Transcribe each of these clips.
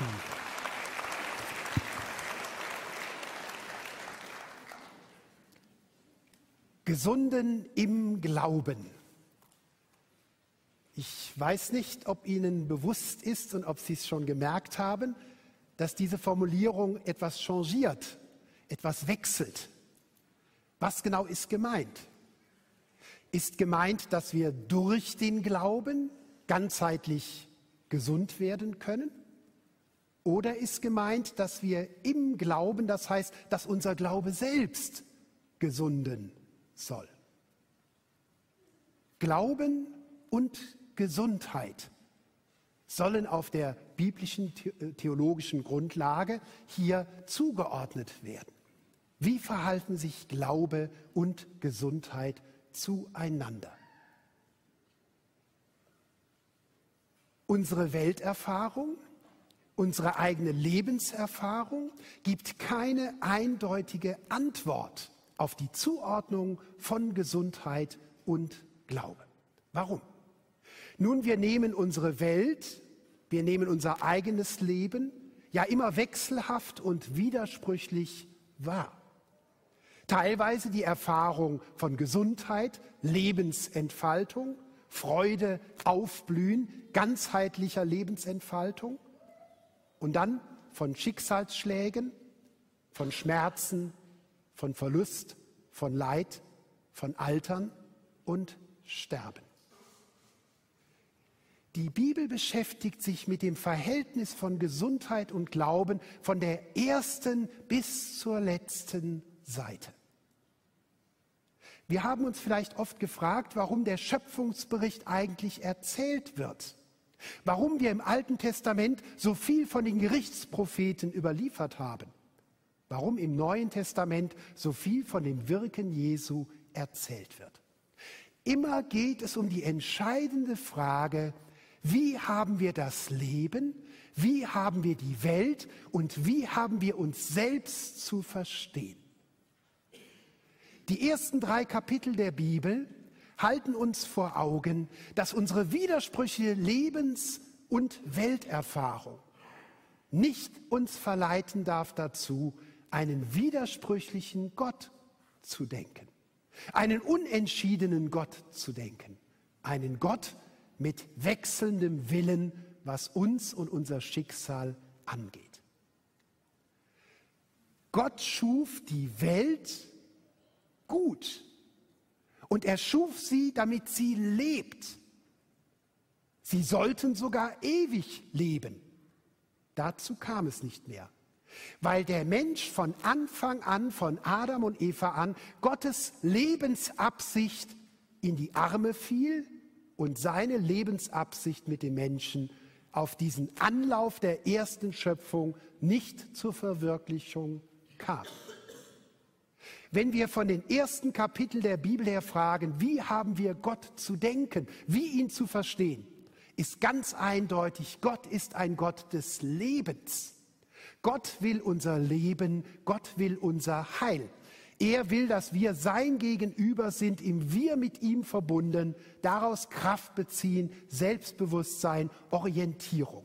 Gesunden im Glauben. Ich weiß nicht, ob Ihnen bewusst ist und ob Sie es schon gemerkt haben, dass diese Formulierung etwas changiert, etwas wechselt. Was genau ist gemeint? Ist gemeint, dass wir durch den Glauben ganzheitlich gesund werden können? Oder ist gemeint, dass wir im Glauben, das heißt, dass unser Glaube selbst gesunden soll? Glauben und Gesundheit sollen auf der biblischen theologischen Grundlage hier zugeordnet werden. Wie verhalten sich Glaube und Gesundheit zueinander? Unsere Welterfahrung, unsere eigene Lebenserfahrung gibt keine eindeutige Antwort auf die Zuordnung von Gesundheit und Glaube. Warum? Nun, wir nehmen unsere Welt, wir nehmen unser eigenes Leben ja immer wechselhaft und widersprüchlich wahr. Teilweise die Erfahrung von Gesundheit, Lebensentfaltung, Freude, Aufblühen, ganzheitlicher Lebensentfaltung und dann von Schicksalsschlägen, von Schmerzen, von Verlust, von Leid, von Altern und Sterben. Die Bibel beschäftigt sich mit dem Verhältnis von Gesundheit und Glauben von der ersten bis zur letzten Seite. Wir haben uns vielleicht oft gefragt, warum der Schöpfungsbericht eigentlich erzählt wird. Warum wir im Alten Testament so viel von den Gerichtspropheten überliefert haben. Warum im Neuen Testament so viel von dem Wirken Jesu erzählt wird. Immer geht es um die entscheidende Frage: Wie haben wir das Leben, wie haben wir die Welt und wie haben wir uns selbst zu verstehen? Die ersten 3 Kapitel der Bibel halten uns vor Augen, dass unsere widersprüchliche Lebens- und Welterfahrung nicht uns verleiten darf dazu, einen widersprüchlichen Gott zu denken, einen unentschiedenen Gott zu denken, einen Gott mit wechselndem Willen, was uns und unser Schicksal angeht. Gott schuf die Welt gut und er schuf sie, damit sie lebt. Sie sollten sogar ewig leben. Dazu kam es nicht mehr, weil der Mensch von Anfang an, von Adam und Eva an, Gottes Lebensabsicht in die Arme fiel und seine Lebensabsicht mit dem Menschen auf diesen Anlauf der ersten Schöpfung nicht zur Verwirklichung kam. Wenn wir von den ersten Kapiteln der Bibel her fragen, wie haben wir Gott zu denken, wie ihn zu verstehen, ist ganz eindeutig, Gott ist ein Gott des Lebens. Gott will unser Leben, Gott will unser Heil. Er will, dass wir sein Gegenüber sind, im Wir mit ihm verbunden, daraus Kraft beziehen, Selbstbewusstsein, Orientierung.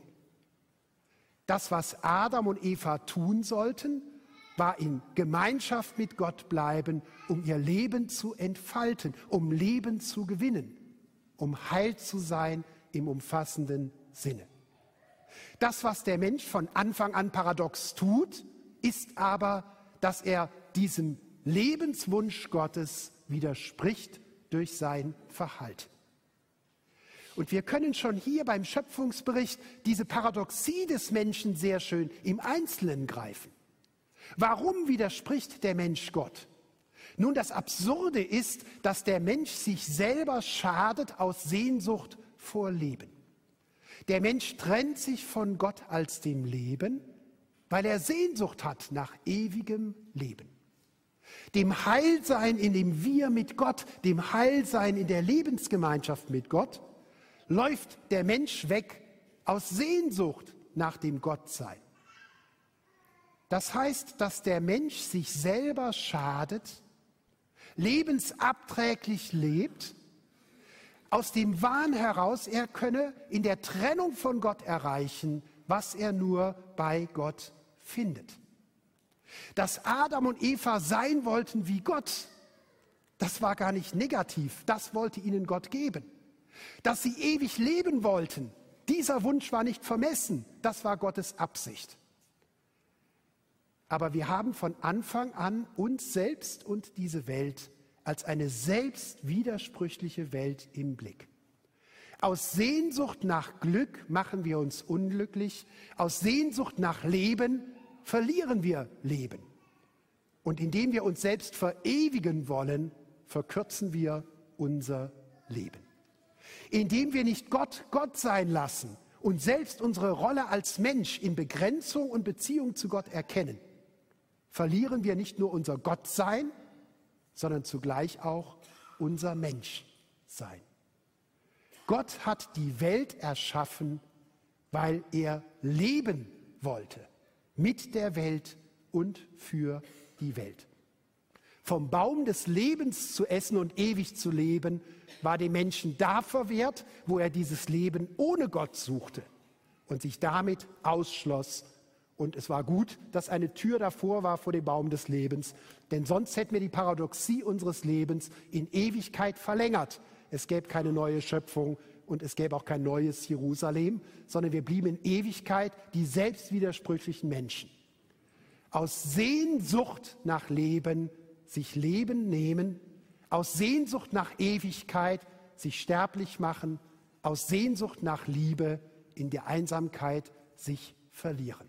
Das, was Adam und Eva tun sollten, war in Gemeinschaft mit Gott bleiben, um ihr Leben zu entfalten, um Leben zu gewinnen, um Heil zu sein im umfassenden Sinne. Das, was der Mensch von Anfang an paradox tut, ist aber, dass er diesem Lebenswunsch Gottes widerspricht durch sein Verhalten. Und wir können schon hier beim Schöpfungsbericht diese Paradoxie des Menschen sehr schön im Einzelnen greifen. Warum widerspricht der Mensch Gott? Nun, das Absurde ist, dass der Mensch sich selber schadet aus Sehnsucht vor Leben. Der Mensch trennt sich von Gott als dem Leben, weil er Sehnsucht hat nach ewigem Leben. Dem Heilsein in dem Wir mit Gott, dem Heilsein in der Lebensgemeinschaft mit Gott, läuft der Mensch weg aus Sehnsucht nach dem Gottsein. Das heißt, dass der Mensch sich selber schadet, lebensabträglich lebt, aus dem Wahn heraus, er könne in der Trennung von Gott erreichen, was er nur bei Gott findet. Dass Adam und Eva sein wollten wie Gott, das war gar nicht negativ, das wollte ihnen Gott geben. Dass sie ewig leben wollten, dieser Wunsch war nicht vermessen, das war Gottes Absicht. Aber wir haben von Anfang an uns selbst und diese Welt als eine selbstwidersprüchliche Welt im Blick. Aus Sehnsucht nach Glück machen wir uns unglücklich, aus Sehnsucht nach Leben verlieren wir Leben. Und indem wir uns selbst verewigen wollen, verkürzen wir unser Leben. Indem wir nicht Gott Gott sein lassen und selbst unsere Rolle als Mensch in Begrenzung und Beziehung zu Gott erkennen, verlieren wir nicht nur unser Gottsein, sondern zugleich auch unser Menschsein. Gott hat die Welt erschaffen, weil er leben wollte, mit der Welt und für die Welt. Vom Baum des Lebens zu essen und ewig zu leben, war dem Menschen da verwehrt, wo er dieses Leben ohne Gott suchte und sich damit ausschloss. Und es war gut, dass eine Tür davor war vor dem Baum des Lebens, denn sonst hätten wir die Paradoxie unseres Lebens in Ewigkeit verlängert. Es gäbe keine neue Schöpfung und es gäbe auch kein neues Jerusalem, sondern wir blieben in Ewigkeit die selbstwidersprüchlichen Menschen. Aus Sehnsucht nach Leben sich Leben nehmen, aus Sehnsucht nach Ewigkeit sich sterblich machen, aus Sehnsucht nach Liebe in der Einsamkeit sich verlieren.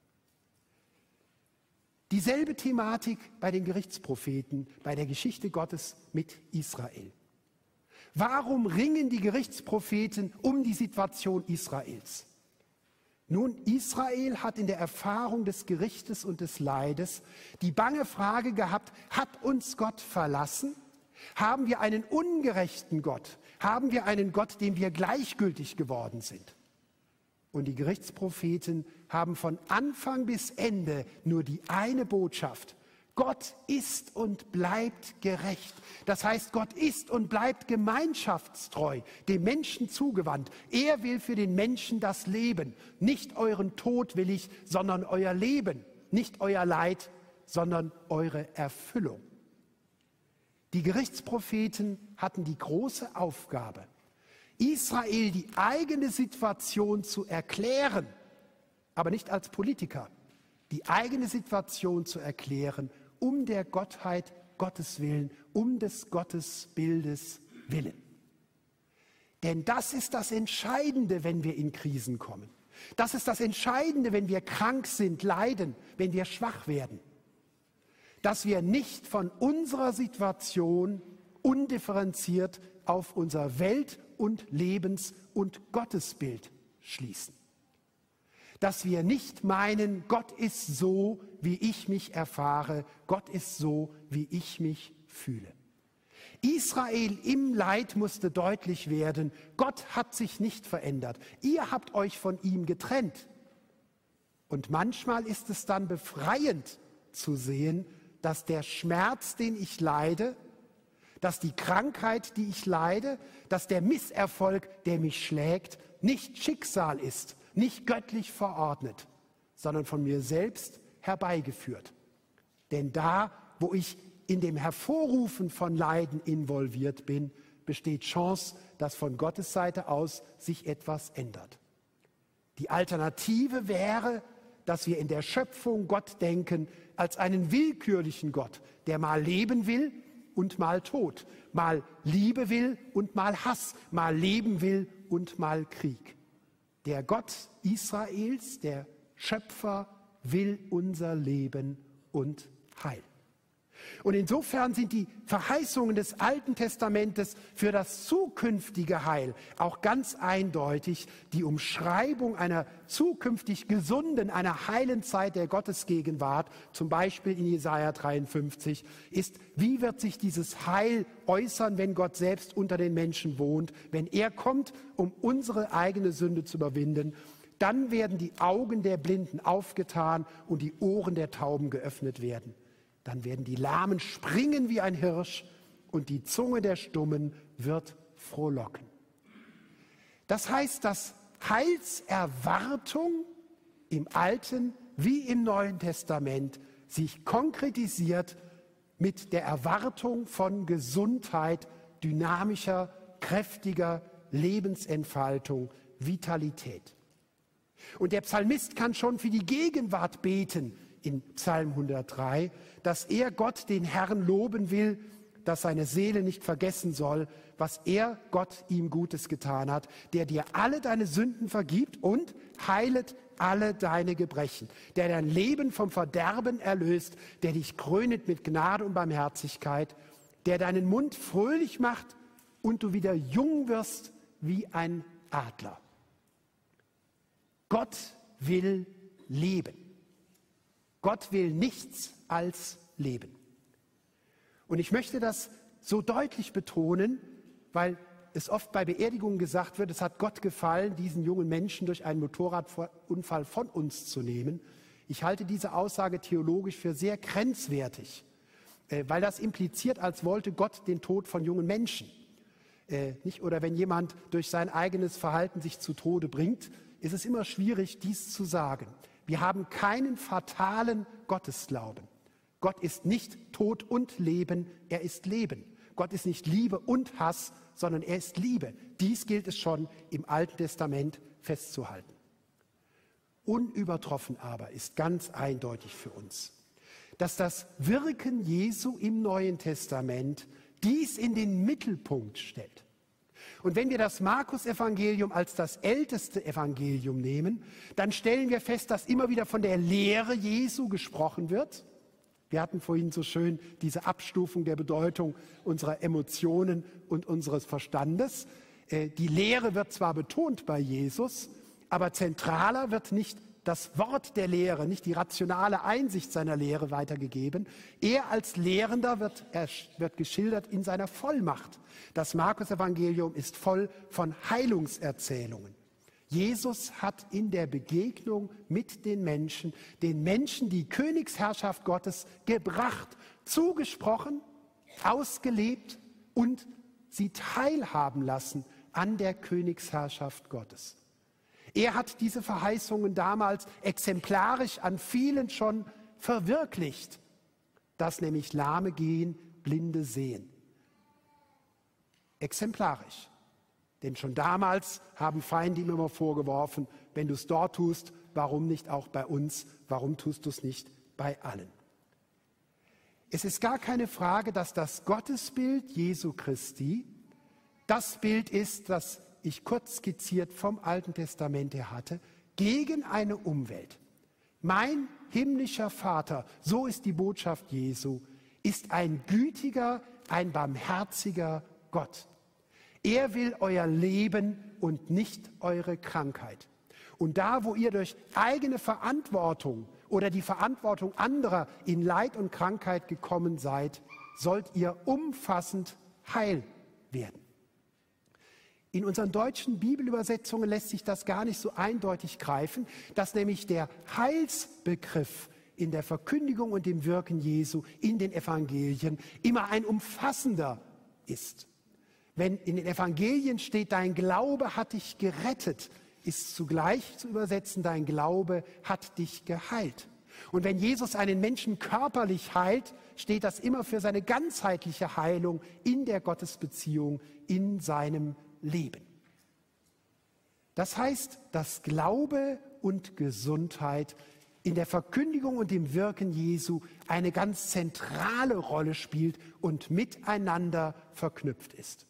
Dieselbe Thematik bei den Gerichtspropheten, bei der Geschichte Gottes mit Israel. Warum ringen die Gerichtspropheten um die Situation Israels? Nun, Israel hat in der Erfahrung des Gerichtes und des Leides die bange Frage gehabt, hat uns Gott verlassen? Haben wir einen ungerechten Gott? Haben wir einen Gott, dem wir gleichgültig geworden sind? Und die Gerichtspropheten haben von Anfang bis Ende nur die eine Botschaft: Gott ist und bleibt gerecht. Das heißt, Gott ist und bleibt gemeinschaftstreu, dem Menschen zugewandt. Er will für den Menschen das Leben. Nicht euren Tod will ich, sondern euer Leben. Nicht euer Leid, sondern eure Erfüllung. Die Gerichtspropheten hatten die große Aufgabe, Israel die eigene Situation zu erklären, aber nicht als Politiker, die eigene Situation zu erklären, um der Gottheit Gottes willen, um des Gottesbildes willen. Denn das ist das Entscheidende, wenn wir in Krisen kommen. Das ist das Entscheidende, wenn wir krank sind, leiden, wenn wir schwach werden. Dass wir nicht von unserer Situation undifferenziert auf unser Welt- und Lebens- und Gottesbild schließen. Dass wir nicht meinen, Gott ist so, wie ich mich erfahre, Gott ist so, wie ich mich fühle. Israel im Leid musste deutlich werden, Gott hat sich nicht verändert, ihr habt euch von ihm getrennt. Und manchmal ist es dann befreiend zu sehen, dass der Schmerz, den ich leide, dass die Krankheit, die ich leide, dass der Misserfolg, der mich schlägt, nicht Schicksal ist, nicht göttlich verordnet, sondern von mir selbst herbeigeführt. Denn da, wo ich in dem Hervorrufen von Leiden involviert bin, besteht Chance, dass von Gottes Seite aus sich etwas ändert. Die Alternative wäre, dass wir in der Schöpfung Gott denken als einen willkürlichen Gott, der mal leben will und mal Tod, mal Liebe will und mal Hass, mal Leben will und mal Krieg. Der Gott Israels, der Schöpfer, will unser Leben und Heil. Und insofern sind die Verheißungen des Alten Testamentes für das zukünftige Heil auch ganz eindeutig. Die Umschreibung einer zukünftig gesunden, einer heilen Zeit der Gottesgegenwart, zum Beispiel in Jesaja 53, ist, wie wird sich dieses Heil äußern, wenn Gott selbst unter den Menschen wohnt, wenn er kommt, um unsere eigene Sünde zu überwinden. Dann werden die Augen der Blinden aufgetan und die Ohren der Tauben geöffnet werden. Dann werden die Lahmen springen wie ein Hirsch und die Zunge der Stummen wird frohlocken. Das heißt, dass Heilserwartung im Alten wie im Neuen Testament sich konkretisiert mit der Erwartung von Gesundheit, dynamischer, kräftiger Lebensentfaltung, Vitalität. Und der Psalmist kann schon für die Gegenwart beten in Psalm 103, dass er Gott, den Herrn, loben will, dass seine Seele nicht vergessen soll, was er, Gott, ihm Gutes getan hat, der dir alle deine Sünden vergibt und heilet alle deine Gebrechen, der dein Leben vom Verderben erlöst, der dich krönet mit Gnade und Barmherzigkeit, der deinen Mund fröhlich macht und du wieder jung wirst wie ein Adler. Gott will leben. Gott will nichts als leben. Und ich möchte das so deutlich betonen, weil es oft bei Beerdigungen gesagt wird, es hat Gott gefallen, diesen jungen Menschen durch einen Motorradunfall von uns zu nehmen. Ich halte diese Aussage theologisch für sehr grenzwertig, weil das impliziert, als wollte Gott den Tod von jungen Menschen. Nicht? Oder wenn jemand durch sein eigenes Verhalten sich zu Tode bringt, ist es immer schwierig, dies zu sagen. Wir haben keinen fatalen Gottesglauben. Gott ist nicht Tod und Leben, er ist Leben. Gott ist nicht Liebe und Hass, sondern er ist Liebe. Dies gilt es schon im Alten Testament festzuhalten. Unübertroffen aber ist ganz eindeutig für uns, dass das Wirken Jesu im Neuen Testament dies in den Mittelpunkt stellt. Und wenn wir das Markus-Evangelium als das älteste Evangelium nehmen, dann stellen wir fest, dass immer wieder von der Lehre Jesu gesprochen wird. Wir hatten vorhin so schön diese Abstufung der Bedeutung unserer Emotionen und unseres Verstandes. Die Lehre wird zwar betont bei Jesus, aber zentraler wird nicht das Wort der Lehre, nicht die rationale Einsicht seiner Lehre weitergegeben. Er als Lehrender wird geschildert in seiner Vollmacht. Das Markus-Evangelium ist voll von Heilungserzählungen. Jesus hat in der Begegnung mit den Menschen die Königsherrschaft Gottes gebracht, zugesprochen, ausgelebt und sie teilhaben lassen an der Königsherrschaft Gottes. Er hat diese Verheißungen damals exemplarisch an vielen schon verwirklicht, dass nämlich Lahme gehen, Blinde sehen. Exemplarisch. Denn schon damals haben Feinde ihm immer vorgeworfen, wenn du es dort tust, warum nicht auch bei uns? Warum tust du es nicht bei allen? Es ist gar keine Frage, dass das Gottesbild Jesu Christi das Bild ist, das ich kurz skizziert vom Alten Testament her hatte, gegen eine Umwelt. Mein himmlischer Vater, so ist die Botschaft Jesu, ist ein gütiger, ein barmherziger Gott. Er will euer Leben und nicht eure Krankheit. Und da, wo ihr durch eigene Verantwortung oder die Verantwortung anderer in Leid und Krankheit gekommen seid, sollt ihr umfassend heil werden. In unseren deutschen Bibelübersetzungen lässt sich das gar nicht so eindeutig greifen, dass nämlich der Heilsbegriff in der Verkündigung und dem Wirken Jesu in den Evangelien immer ein umfassender ist. Wenn in den Evangelien steht, dein Glaube hat dich gerettet, ist zugleich zu übersetzen, dein Glaube hat dich geheilt. Und wenn Jesus einen Menschen körperlich heilt, steht das immer für seine ganzheitliche Heilung in der Gottesbeziehung, in seinem Leben. Das heißt, dass Glaube und Gesundheit in der Verkündigung und dem Wirken Jesu eine ganz zentrale Rolle spielt und miteinander verknüpft ist.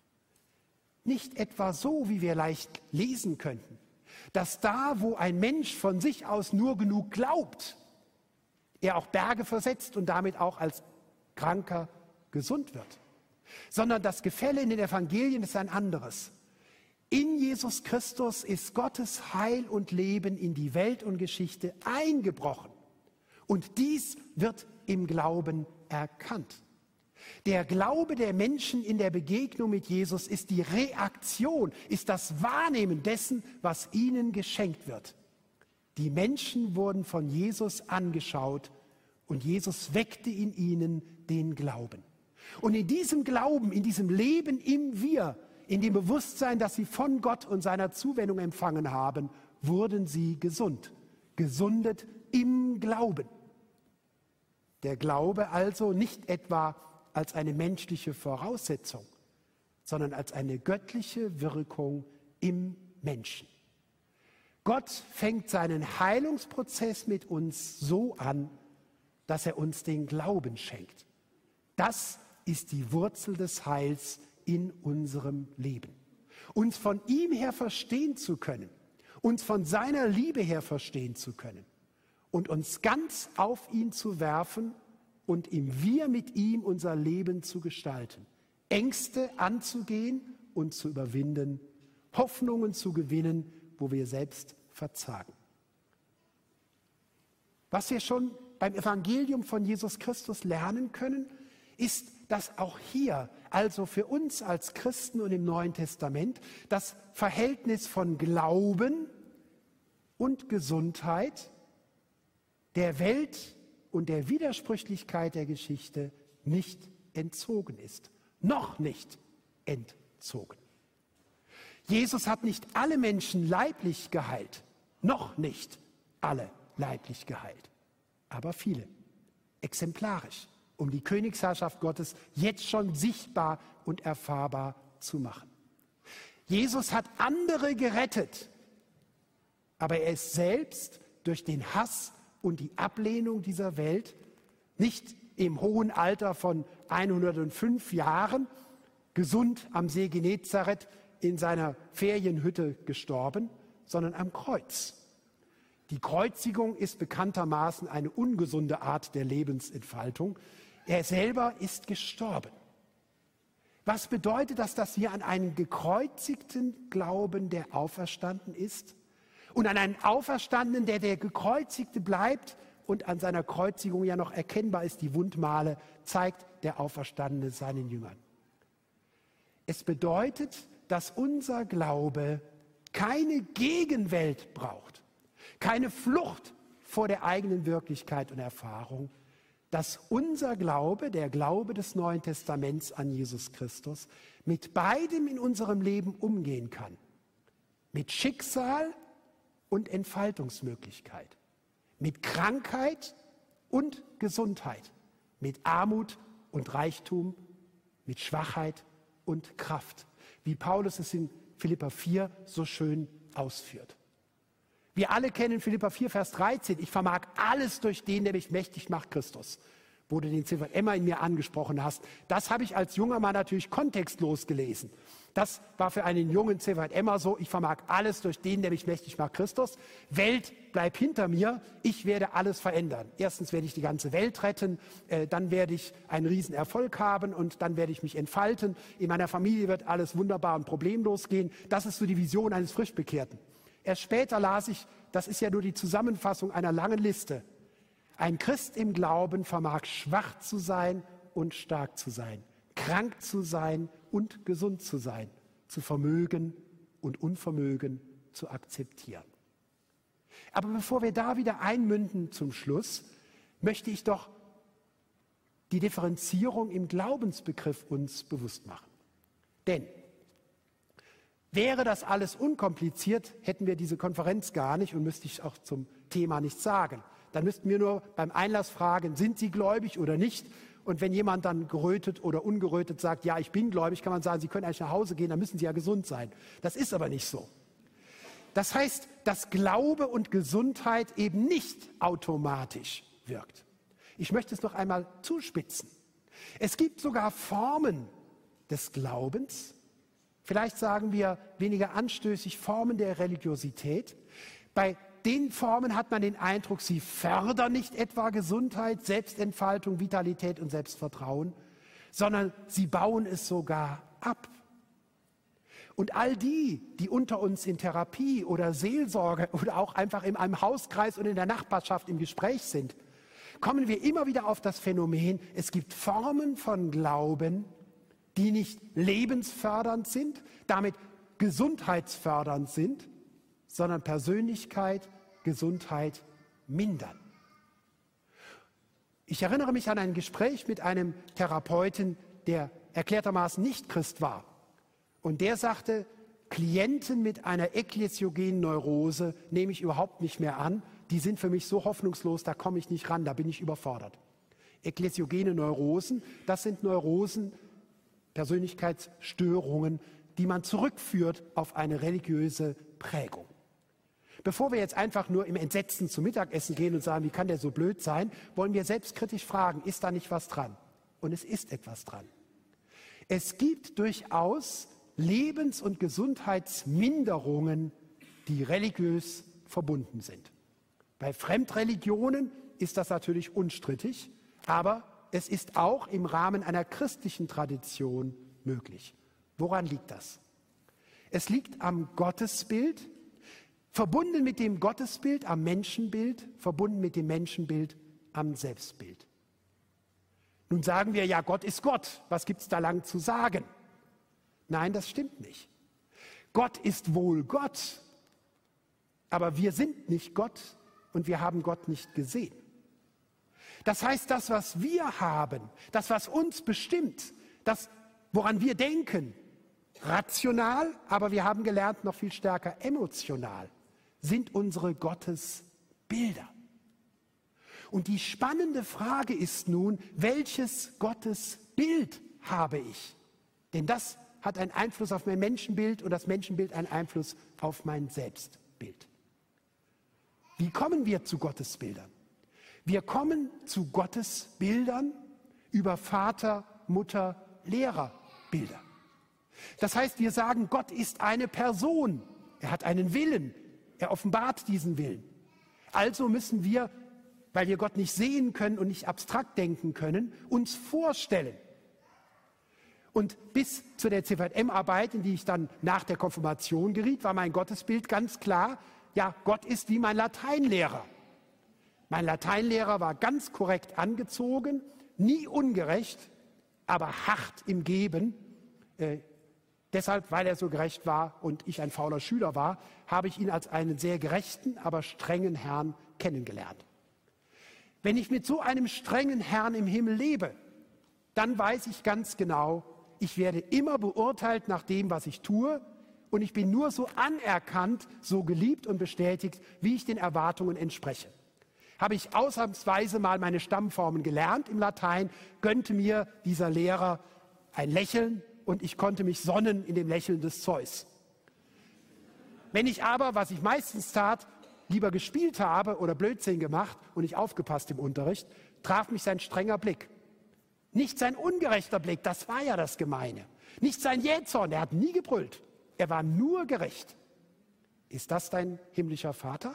Nicht etwa so, wie wir leicht lesen könnten, dass da, wo ein Mensch von sich aus nur genug glaubt, er auch Berge versetzt und damit auch als Kranker gesund wird. Sondern das Gefälle in den Evangelien ist ein anderes. In Jesus Christus ist Gottes Heil und Leben in die Welt und Geschichte eingebrochen. Und dies wird im Glauben erkannt. Der Glaube der Menschen in der Begegnung mit Jesus ist die Reaktion, ist das Wahrnehmen dessen, was ihnen geschenkt wird. Die Menschen wurden von Jesus angeschaut und Jesus weckte in ihnen den Glauben. Und in diesem Glauben, in diesem Leben im Wir, in dem Bewusstsein, dass sie von Gott und seiner Zuwendung empfangen haben, wurden sie gesund gesundet im Glauben. Der Glaube also nicht etwa als eine menschliche Voraussetzung, sondern als eine göttliche Wirkung im Menschen. Gott fängt seinen Heilungsprozess mit uns so an, dass er uns den Glauben schenkt. Das ist die Wurzel des Heils in unserem Leben. Uns von ihm her verstehen zu können, uns von seiner Liebe her verstehen zu können und uns ganz auf ihn zu werfen und wir mit ihm unser Leben zu gestalten, Ängste anzugehen und zu überwinden, Hoffnungen zu gewinnen, wo wir selbst verzagen. Was wir schon beim Evangelium von Jesus Christus lernen können, ist, dass auch hier, also für uns als Christen und im Neuen Testament, das Verhältnis von Glauben und Gesundheit der Welt und der Widersprüchlichkeit der Geschichte nicht entzogen ist. Noch nicht entzogen. Jesus hat nicht alle Menschen leiblich geheilt, noch nicht alle leiblich geheilt, aber viele, exemplarisch, um die Königsherrschaft Gottes jetzt schon sichtbar und erfahrbar zu machen. Jesus hat andere gerettet, aber er ist selbst durch den Hass und die Ablehnung dieser Welt nicht im hohen Alter von 105 Jahren gesund am See Genezareth in seiner Ferienhütte gestorben, sondern am Kreuz. Die Kreuzigung ist bekanntermaßen eine ungesunde Art der Lebensentfaltung. Er selber ist gestorben. Was bedeutet das, dass wir an einen gekreuzigten glauben, der auferstanden ist? Und an einen Auferstandenen, der Gekreuzigte bleibt und an seiner Kreuzigung ja noch erkennbar ist, die Wundmale, zeigt der Auferstandene seinen Jüngern. Es bedeutet, dass unser Glaube keine Gegenwelt braucht, keine Flucht vor der eigenen Wirklichkeit und Erfahrung, dass unser Glaube, der Glaube des Neuen Testaments an Jesus Christus, mit beidem in unserem Leben umgehen kann. Mit Schicksal und Entfaltungsmöglichkeit, mit Krankheit und Gesundheit, mit Armut und Reichtum, mit Schwachheit und Kraft, wie Paulus es in Philipper 4 so schön ausführt. Wir alle kennen Philipper 4, Vers 13. Ich vermag alles durch den, der mich mächtig macht, Christus. Wo du den CVMer in mir angesprochen hast. Das habe ich als junger Mann natürlich kontextlos gelesen. Das war für einen jungen CVMer so, ich vermag alles durch den, der mich mächtig macht, Christus. Welt, bleib hinter mir, ich werde alles verändern. Erstens werde ich die ganze Welt retten, dann werde ich einen riesen Erfolg haben und dann werde ich mich entfalten. In meiner Familie wird alles wunderbar und problemlos gehen. Das ist so die Vision eines Frischbekehrten. Erst später las ich, das ist ja nur die Zusammenfassung einer langen Liste. Ein Christ im Glauben vermag schwach zu sein und stark zu sein, krank zu sein und gesund zu sein, zu Vermögen und Unvermögen zu akzeptieren. Aber bevor wir da wieder einmünden zum Schluss, möchte ich doch die Differenzierung im Glaubensbegriff uns bewusst machen. Denn wäre das alles unkompliziert, hätten wir diese Konferenz gar nicht und müsste ich auch zum Thema nichts sagen. Dann müssten wir nur beim Einlass fragen, sind Sie gläubig oder nicht? Und wenn jemand dann gerötet oder ungerötet sagt, ja, ich bin gläubig, kann man sagen, Sie können eigentlich nach Hause gehen, dann müssen Sie ja gesund sein. Das ist aber nicht so. Das heißt, dass Glaube und Gesundheit eben nicht automatisch wirkt. Ich möchte es noch einmal zuspitzen. Es gibt sogar Formen des Glaubens, vielleicht sagen wir weniger anstößig Formen der Religiosität. Bei den Formen hat man den Eindruck, sie fördern nicht etwa Gesundheit, Selbstentfaltung, Vitalität und Selbstvertrauen, sondern sie bauen es sogar ab. Und all die unter uns in Therapie oder Seelsorge oder auch einfach in einem Hauskreis und in der Nachbarschaft im Gespräch sind, kommen wir immer wieder auf das Phänomen, es gibt Formen von Glauben, die nicht lebensfördernd sind, damit gesundheitsfördernd sind, sondern Persönlichkeit, Gesundheit mindern. Ich erinnere mich an ein Gespräch mit einem Therapeuten, der erklärtermaßen nicht Christ war. Und der sagte, Klienten mit einer ekklesiogenen Neurose nehme ich überhaupt nicht mehr an, die sind für mich so hoffnungslos, da komme ich nicht ran, da bin ich überfordert. Ekklesiogene Neurosen, das sind Neurosen, Persönlichkeitsstörungen, die man zurückführt auf eine religiöse Prägung. Bevor wir jetzt einfach nur im Entsetzen zum Mittagessen gehen und sagen, wie kann der so blöd sein, wollen wir selbstkritisch fragen, ist da nicht was dran? Und es ist etwas dran. Es gibt durchaus Lebens- und Gesundheitsminderungen, die religiös verbunden sind. Bei Fremdreligionen ist das natürlich unstrittig, aber es ist auch im Rahmen einer christlichen Tradition möglich. Woran liegt das? Es liegt am Gottesbild, verbunden mit dem Gottesbild am Menschenbild, verbunden mit dem Menschenbild am Selbstbild. Nun sagen wir, ja, Gott ist Gott, was gibt es da lang zu sagen? Nein, das stimmt nicht. Gott ist wohl Gott, aber wir sind nicht Gott und wir haben Gott nicht gesehen. Das heißt, das, was wir haben, das, was uns bestimmt, das, woran wir denken, rational, aber wir haben gelernt, noch viel stärker emotional, sind unsere Gottesbilder. Und die spannende Frage ist nun, welches Gottesbild habe ich? Denn das hat einen Einfluss auf mein Menschenbild und das Menschenbild einen Einfluss auf mein Selbstbild. Wie kommen wir zu Gottesbildern? Wir kommen zu Gottesbildern über Vater, Mutter, Lehrerbilder. Das heißt, wir sagen, Gott ist eine Person. Er hat einen Willen. Er offenbart diesen Willen. Also müssen wir, weil wir Gott nicht sehen können und nicht abstrakt denken können, uns vorstellen. Und bis zu der CVM-Arbeit, in die ich dann nach der Konfirmation geriet, war mein Gottesbild ganz klar, ja, Gott ist wie mein Lateinlehrer. Mein Lateinlehrer war ganz korrekt angezogen, nie ungerecht, aber hart im Geben. Deshalb, weil er so gerecht war und ich ein fauler Schüler war, habe ich ihn als einen sehr gerechten, aber strengen Herrn kennengelernt. Wenn ich mit so einem strengen Herrn im Himmel lebe, dann weiß ich ganz genau, ich werde immer beurteilt nach dem, was ich tue, und ich bin nur so anerkannt, so geliebt und bestätigt, wie ich den Erwartungen entspreche. Habe ich ausnahmsweise mal meine Stammformen gelernt im Latein, gönnte mir dieser Lehrer ein Lächeln und ich konnte mich sonnen in dem Lächeln des Zeus. Wenn ich aber, was ich meistens tat, lieber gespielt habe oder Blödsinn gemacht und nicht aufgepasst im Unterricht, traf mich sein strenger Blick. Nicht sein ungerechter Blick, das war ja das Gemeine. Nicht sein Jähzorn, er hat nie gebrüllt. Er war nur gerecht. Ist das dein himmlischer Vater?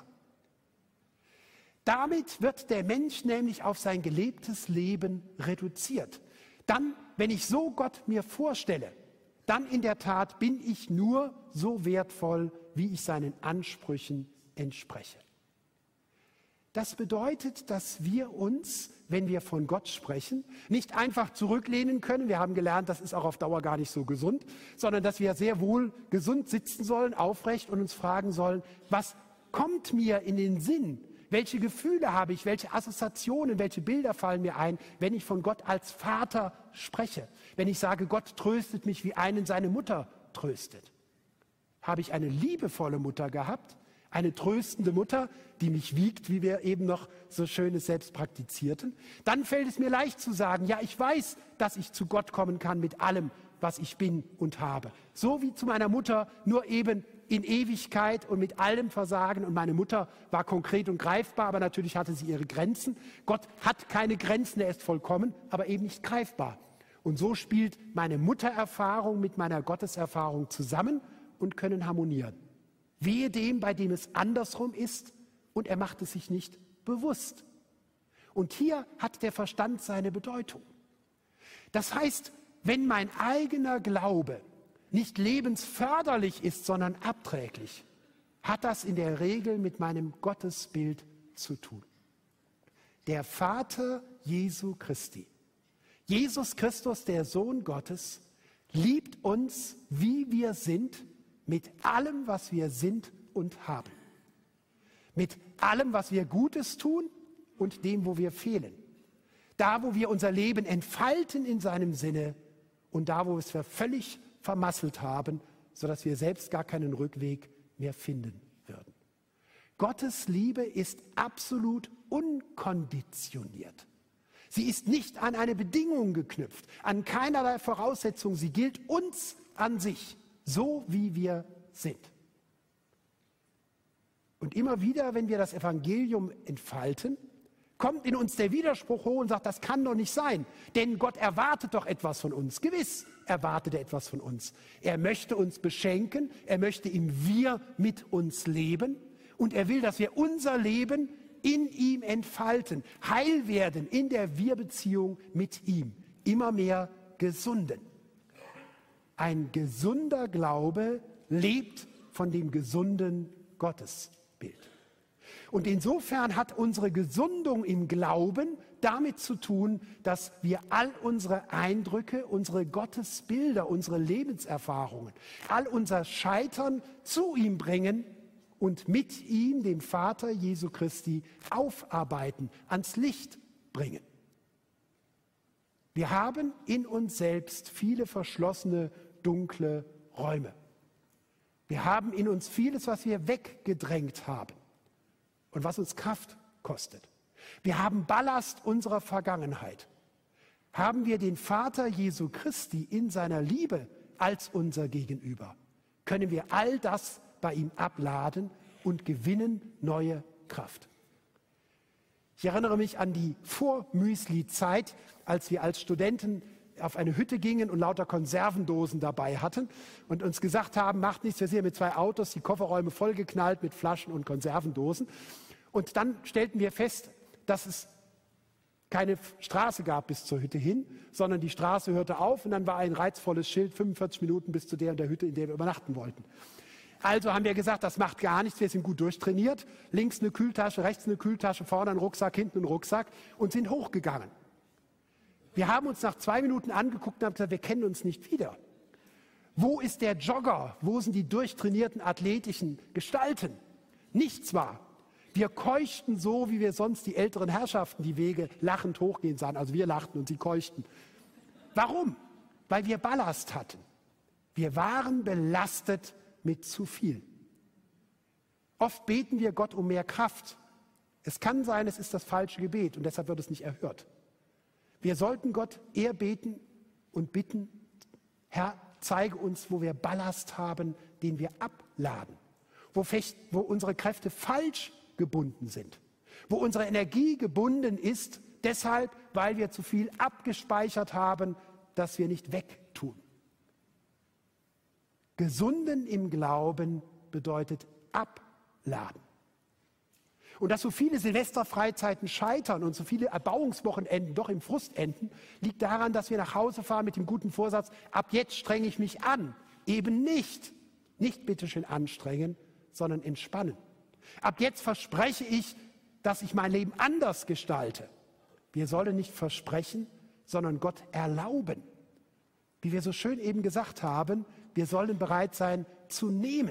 Damit wird der Mensch nämlich auf sein gelebtes Leben reduziert. Dann, wenn ich so Gott mir vorstelle, dann in der Tat bin ich nur so wertvoll, wie ich seinen Ansprüchen entspreche. Das bedeutet, dass wir uns, wenn wir von Gott sprechen, nicht einfach zurücklehnen können. Wir haben gelernt, das ist auch auf Dauer gar nicht so gesund, sondern dass wir sehr wohl gesund sitzen sollen, aufrecht und uns fragen sollen, was kommt mir in den Sinn? Welche Gefühle habe ich? Welche Assoziationen, welche Bilder fallen mir ein, wenn ich von Gott als Vater spreche? Wenn ich sage, Gott tröstet mich, wie einen seine Mutter tröstet. Habe ich eine liebevolle Mutter gehabt? Eine tröstende Mutter, die mich wiegt, wie wir eben noch so schönes selbst praktizierten? Dann fällt es mir leicht zu sagen, ja, ich weiß, dass ich zu Gott kommen kann mit allem, was ich bin und habe. So wie zu meiner Mutter, nur eben in Ewigkeit und mit allem Versagen. Und meine Mutter war konkret und greifbar, aber natürlich hatte sie ihre Grenzen. Gott hat keine Grenzen, er ist vollkommen, aber eben nicht greifbar. Und so spielt meine Muttererfahrung mit meiner Gotteserfahrung zusammen und können harmonieren. Wehe dem, bei dem es andersrum ist und er macht es sich nicht bewusst. Und hier hat der Verstand seine Bedeutung. Das heißt, wenn mein eigener Glaube nicht lebensförderlich ist, sondern abträglich, hat das in der Regel mit meinem Gottesbild zu tun. Der Vater Jesu Christi, Jesus Christus, der Sohn Gottes, liebt uns, wie wir sind, mit allem, was wir sind und haben. Mit allem, was wir Gutes tun und dem, wo wir fehlen. Da, wo wir unser Leben entfalten in seinem Sinne und da, wo wir es völlig vermasselt haben, sodass wir selbst gar keinen Rückweg mehr finden würden. Gottes Liebe ist absolut unkonditioniert. Sie ist nicht an eine Bedingung geknüpft, an keinerlei Voraussetzung. Sie gilt uns an sich, so wie wir sind. Und immer wieder, wenn wir das Evangelium entfalten, kommt in uns der Widerspruch hoch und sagt, das kann doch nicht sein, denn Gott erwartet doch etwas von uns. Gewiss erwartet er etwas von uns. Er möchte uns beschenken, er möchte im Wir mit uns leben und er will, dass wir unser Leben in ihm entfalten, heil werden in der Wir-Beziehung mit ihm, immer mehr gesunden. Ein gesunder Glaube lebt von dem gesunden Gottesbild. Und insofern hat unsere Gesundung im Glauben damit zu tun, dass wir all unsere Eindrücke, unsere Gottesbilder, unsere Lebenserfahrungen, all unser Scheitern zu ihm bringen und mit ihm, dem Vater Jesu Christi, aufarbeiten, ans Licht bringen. Wir haben in uns selbst viele verschlossene, dunkle Räume. Wir haben in uns vieles, was wir weggedrängt haben und was uns Kraft kostet. Wir haben Ballast unserer Vergangenheit. Haben wir den Vater Jesu Christi in seiner Liebe als unser Gegenüber, können wir all das bei ihm abladen und gewinnen neue Kraft. Ich erinnere mich an die Vor-Müsli-Zeit, als wir als Studenten auf eine Hütte gingen und lauter Konservendosen dabei hatten und uns gesagt haben, macht nichts, wir sind hier mit 2 Autos, die Kofferräume vollgeknallt mit Flaschen und Konservendosen. Und dann stellten wir fest, dass es keine Straße gab bis zur Hütte hin, sondern die Straße hörte auf und dann war ein reizvolles Schild, 45 Minuten bis zu der und der Hütte, in der wir übernachten wollten. Also haben wir gesagt, das macht gar nichts, wir sind gut durchtrainiert. Links eine Kühltasche, rechts eine Kühltasche, vorne ein Rucksack, hinten ein Rucksack und sind hochgegangen. Wir haben uns nach 2 Minuten angeguckt und haben gesagt, wir kennen uns nicht wieder. Wo ist der Jogger? Wo sind die durchtrainierten athletischen Gestalten? Nichts war. Wir keuchten so, wie wir sonst die älteren Herrschaften die Wege lachend hochgehen sahen. Also wir lachten und sie keuchten. Warum? Weil wir Ballast hatten. Wir waren belastet mit zu viel. Oft beten wir Gott um mehr Kraft. Es kann sein, es ist das falsche Gebet und deshalb wird es nicht erhört. Wir sollten Gott eher beten und bitten, Herr, zeige uns, wo wir Ballast haben, den wir abladen, wo unsere Kräfte falsch gebunden sind, wo unsere Energie gebunden ist, deshalb, weil wir zu viel abgespeichert haben, das wir nicht wegtun. Gesunden im Glauben bedeutet abladen. Und dass so viele Silvesterfreizeiten scheitern und so viele Erbauungswochenenden doch im Frust enden, liegt daran, dass wir nach Hause fahren mit dem guten Vorsatz, ab jetzt strenge ich mich an. Eben nicht bitteschön anstrengen, sondern entspannen. Ab jetzt verspreche ich, dass ich mein Leben anders gestalte. Wir sollen nicht versprechen, sondern Gott erlauben. Wie wir so schön eben gesagt haben, wir sollen bereit sein zu nehmen.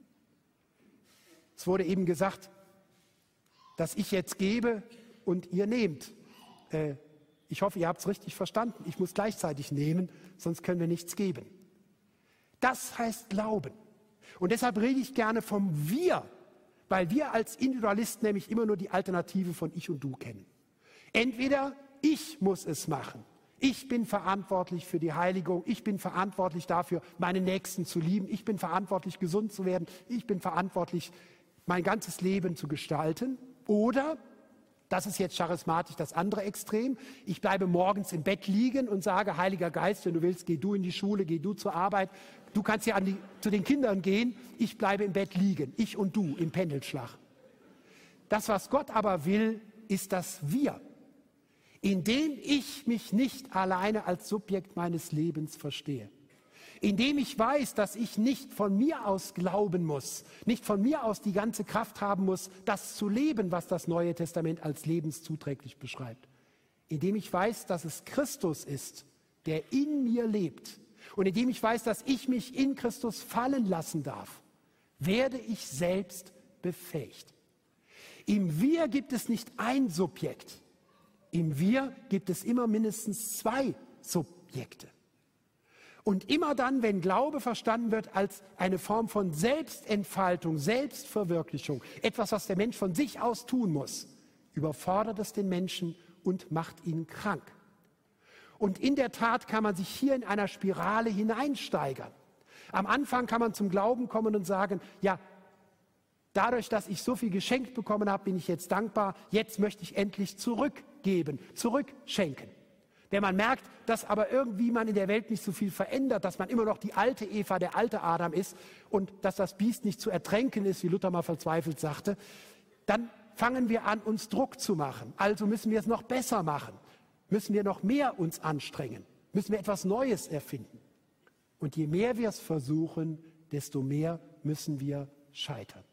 Es wurde eben gesagt, dass ich jetzt gebe und ihr nehmt. Ich hoffe, ihr habt es richtig verstanden. Ich muss gleichzeitig nehmen, sonst können wir nichts geben. Das heißt Glauben. Und deshalb rede ich gerne vom Wir, weil wir als Individualisten nämlich immer nur die Alternative von Ich und Du kennen. Entweder ich muss es machen. Ich bin verantwortlich für die Heiligung. Ich bin verantwortlich dafür, meine Nächsten zu lieben. Ich bin verantwortlich, gesund zu werden. Ich bin verantwortlich, mein ganzes Leben zu gestalten. Oder, das ist jetzt charismatisch das andere Extrem, ich bleibe morgens im Bett liegen und sage, Heiliger Geist, wenn du willst, geh du in die Schule, geh du zur Arbeit, du kannst ja zu den Kindern gehen, ich bleibe im Bett liegen, ich und du im Pendelschlag. Das, was Gott aber will, ist das Wir, indem ich mich nicht alleine als Subjekt meines Lebens verstehe. Indem ich weiß, dass ich nicht von mir aus glauben muss, nicht von mir aus die ganze Kraft haben muss, das zu leben, was das Neue Testament als lebenszuträglich beschreibt. Indem ich weiß, dass es Christus ist, der in mir lebt. Und indem ich weiß, dass ich mich in Christus fallen lassen darf, werde ich selbst befähigt. Im Wir gibt es nicht ein Subjekt. Im Wir gibt es immer mindestens 2 Subjekte. Und immer dann, wenn Glaube verstanden wird als eine Form von Selbstentfaltung, Selbstverwirklichung, etwas, was der Mensch von sich aus tun muss, überfordert es den Menschen und macht ihn krank. Und in der Tat kann man sich hier in einer Spirale hineinsteigern. Am Anfang kann man zum Glauben kommen und sagen, ja, dadurch, dass ich so viel geschenkt bekommen habe, bin ich jetzt dankbar, jetzt möchte ich endlich zurückgeben, zurückschenken. Wenn man merkt, dass aber irgendwie man in der Welt nicht so viel verändert, dass man immer noch die alte Eva, der alte Adam ist und dass das Biest nicht zu ertränken ist, wie Luther mal verzweifelt sagte, dann fangen wir an, uns Druck zu machen. Also müssen wir es noch besser machen, müssen wir noch mehr uns anstrengen, müssen wir etwas Neues erfinden. Und je mehr wir es versuchen, desto mehr müssen wir scheitern.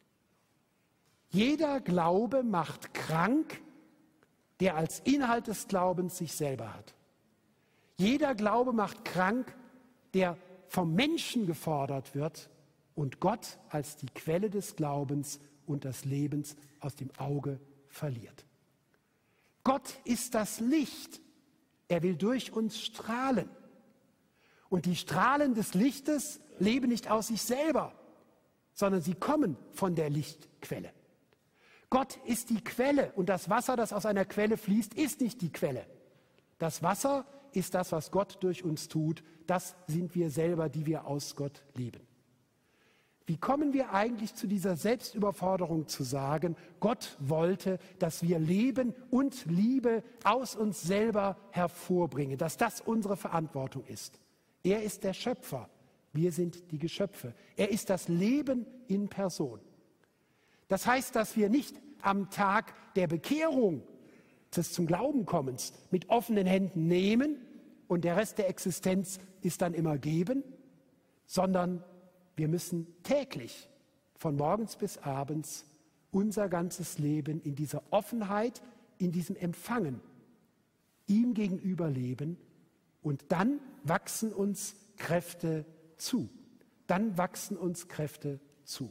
Jeder Glaube macht krank, der als Inhalt des Glaubens sich selber hat. Jeder Glaube macht krank, der vom Menschen gefordert wird und Gott als die Quelle des Glaubens und des Lebens aus dem Auge verliert. Gott ist das Licht. Er will durch uns strahlen. Und die Strahlen des Lichtes leben nicht aus sich selber, sondern sie kommen von der Lichtquelle. Gott ist die Quelle und das Wasser, das aus einer Quelle fließt, ist nicht die Quelle. Das Wasser ist das, was Gott durch uns tut. Das sind wir selber, die wir aus Gott leben. Wie kommen wir eigentlich zu dieser Selbstüberforderung zu sagen, Gott wollte, dass wir Leben und Liebe aus uns selber hervorbringen, dass das unsere Verantwortung ist? Er ist der Schöpfer, wir sind die Geschöpfe. Er ist das Leben in Person. Das heißt, dass wir nicht am Tag der Bekehrung, des zum Glauben kommens, mit offenen Händen nehmen und der Rest der Existenz ist dann immer geben, sondern wir müssen täglich, von morgens bis abends, unser ganzes Leben in dieser Offenheit, in diesem Empfangen, ihm gegenüber leben und dann wachsen uns Kräfte zu. Dann wachsen uns Kräfte zu.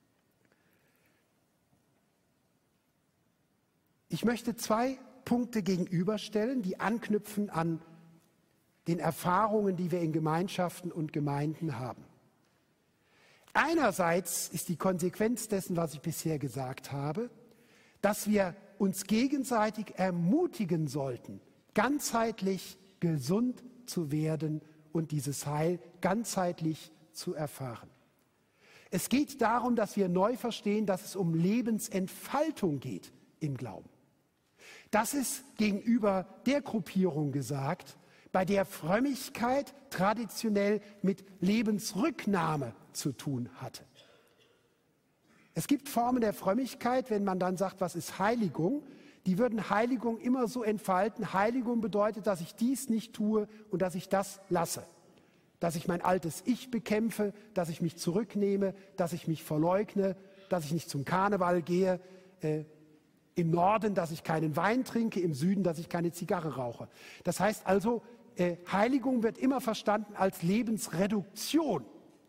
Ich möchte 2 Punkte gegenüberstellen, die anknüpfen an den Erfahrungen, die wir in Gemeinschaften und Gemeinden haben. Einerseits ist die Konsequenz dessen, was ich bisher gesagt habe, dass wir uns gegenseitig ermutigen sollten, ganzheitlich gesund zu werden und dieses Heil ganzheitlich zu erfahren. Es geht darum, dass wir neu verstehen, dass es um Lebensentfaltung geht im Glauben. Das ist gegenüber der Gruppierung gesagt, bei der Frömmigkeit traditionell mit Lebensrücknahme zu tun hatte. Es gibt Formen der Frömmigkeit, wenn man dann sagt, was ist Heiligung? Die würden Heiligung immer so entfalten. Heiligung bedeutet, dass ich dies nicht tue und dass ich das lasse. Dass ich mein altes Ich bekämpfe, dass ich mich zurücknehme, dass ich mich verleugne, dass ich nicht zum Karneval gehe, im Norden, dass ich keinen Wein trinke, im Süden, dass ich keine Zigarre rauche. Das heißt also, Heiligung wird immer verstanden als Lebensreduktion.